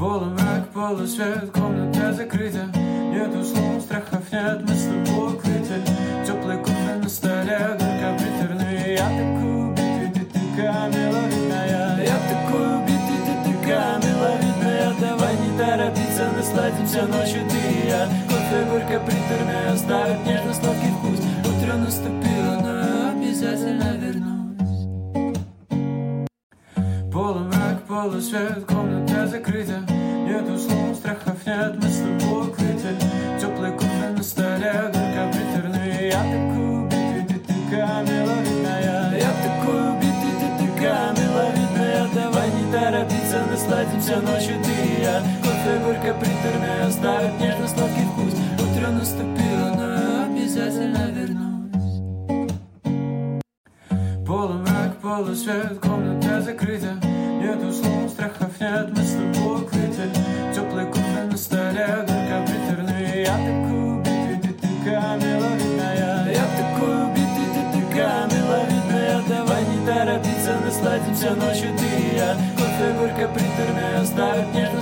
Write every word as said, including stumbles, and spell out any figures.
Полумрак, полусвет, комната закрыта. Нету слов, страхов нет, мы с тобой укрыты. Теплый кофе на столе, только приторный. Я такой убитый, ты такая миловидная. Я такой убитый, ты такая миловидная. Давай не торопиться, насладимся ночью ты и я. Кофе горько приторное оставит нежно-сладкий вкус. Утро наступило, но я обязательно вернусь. Полумрак, полусвет, комната закрыта. Нету слов, страхов нет, мы с тобой укрыты. Теплый кофе на столе, горько приторный. Я такой убитый, ты такая миловидная. Я такой убитый, ты такая миловидная. Давай не торопиться, насладимся ночью ты и я. Кофе горько приторное оставит нежно-сладкий вкус. Утро наступило, но я обязательно вернусь. Полумрак, полусвет, комната закрыта. Нету слов, страхов нет, мы с тобой укрыты. Теплый кофе на столе, горько приторный. Я такой убитый, ты такая миловидная. Я такой убитый, ты такая миловидная. Давай не торопиться, насладимся ночью ты и я. Кофе горько приторное оставит нежно